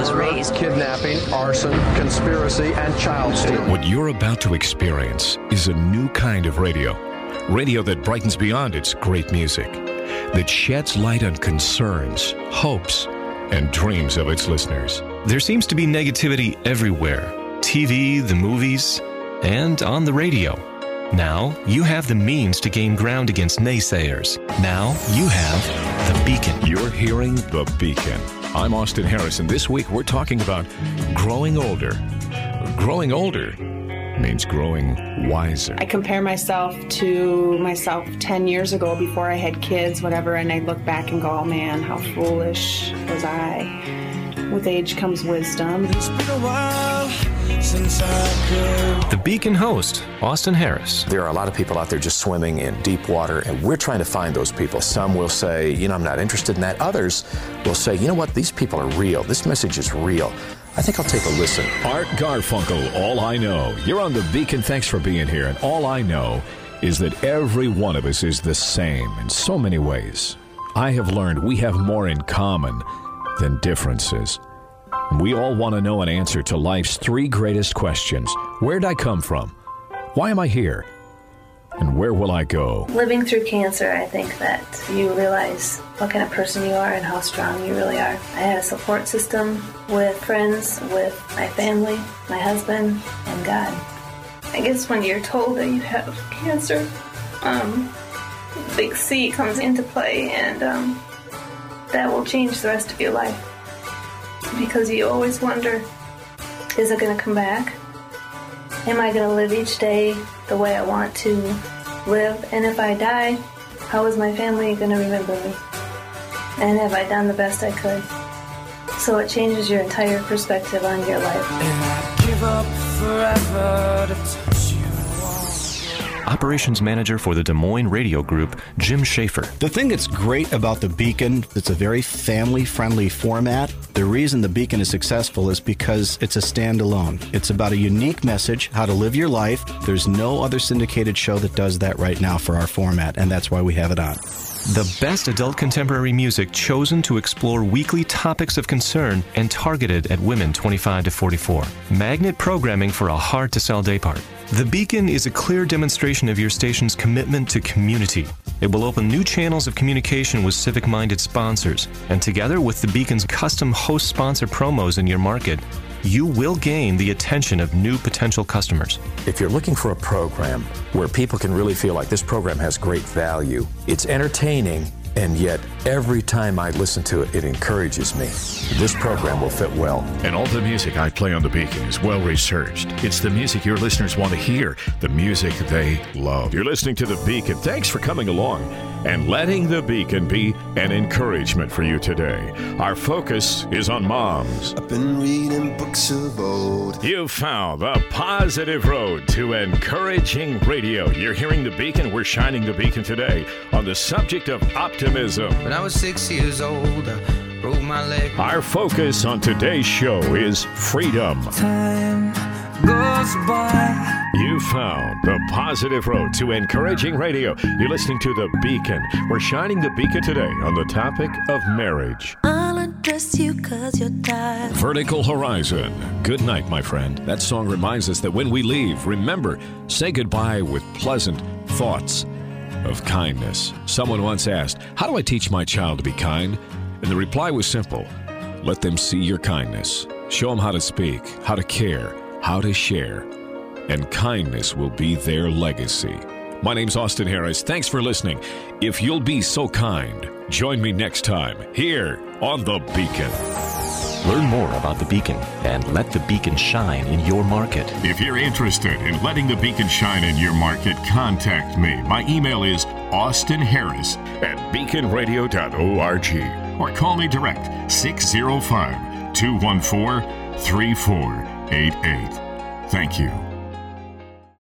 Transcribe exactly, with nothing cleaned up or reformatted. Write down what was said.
was raised. Kidnapping, arson, conspiracy, and child stealing. What you're about to experience is a new kind of radio. Radio that brightens beyond its great music, that sheds light on concerns, hopes, and dreams of its listeners. There seems to be negativity everywhere. T V, the movies, and on the radio. Now, you have the means to gain ground against naysayers. Now, you have The Beacon. You're hearing The Beacon. I'm Austin Harris, and this week we're talking about growing older. Growing older means growing wiser. I compare myself to myself ten years ago before I had kids, whatever, and I look back and go, oh man, how foolish was I? With age comes wisdom. It's been a while since I could. The Beacon host, Austin Harris. There are a lot of people out there just swimming in deep water, and we're trying to find those people. Some will say, you know, I'm not interested in that. Others will say, you know what, these people are real. This message is real. I think I'll take a listen. Art Garfunkel, All I Know. You're on The Beacon. Thanks for being here. And all I know is that every one of us is the same in so many ways. I have learned we have more in common than differences. We all want to know an answer to life's three greatest questions. Where'd I come from? Why am I here? And where will I go? Living through cancer, I think that you realize what kind of person you are and how strong you really are. I had a support system with friends, with my family, my husband, and God. I guess when you're told that you have cancer, um, big C comes into play, and um, that will change the rest of your life. Because you always wonder, is it going to come back? Am I going to live each day the way I want to live? And if I die, how is my family going to remember me? And have I done the best I could? So it changes your entire perspective on your life. And I'd give up forever to touch you. Operations Manager for the Des Moines Radio Group, Jim Schaefer. The thing that's great about The Beacon, it's a very family-friendly format. The reason The Beacon is successful is because it's a standalone. It's about a unique message, how to live your life. There's no other syndicated show that does that right now for our format, and that's why we have it on. The best adult contemporary music chosen to explore weekly topics of concern and targeted at women twenty-five to forty-four. Magnet programming for a hard-to-sell daypart. The Beacon is a clear demonstration of your station's commitment to community. It will open new channels of communication with civic-minded sponsors, and together with the Beacon's custom host sponsor promos in your market, you will gain the attention of new potential customers. If you're looking for a program where people can really feel like this program has great value, it's entertaining, and yet every time I listen to it, it encourages me. This program will fit well. And all the music I play on The Beacon is well researched. It's the music your listeners want to hear, the music they love. You're listening to The Beacon. Thanks for coming along and letting The Beacon be an encouragement for you today. Our focus is on moms. I've been reading books of old. You found the positive road to encouraging radio. You're hearing The Beacon. We're shining The Beacon today on the subject of optimism. When I was six years old, I broke my leg. Our focus on today's show is freedom. Time goes by. You found the positive road to encouraging radio. You're listening to The Beacon. We're shining The Beacon today on the topic of marriage. I'll undress you 'cause you're tired. Vertical Horizon. Good night, my friend. That song reminds us that when we leave, remember, say goodbye with pleasant thoughts of kindness. Someone once asked, how do I teach my child to be kind? And the reply was simple. Let them see your kindness. Show them how to speak, how to care, how to share. And kindness will be their legacy. My name's Austin Harris. Thanks for listening. If you'll be so kind, join me next time here on The Beacon. Learn more about The Beacon and let The Beacon shine in your market. If you're interested in letting The Beacon shine in your market, contact me. My email is austin harris at beacon radio dot org or call me direct six oh five, two one four, three four eight eight. Thank you.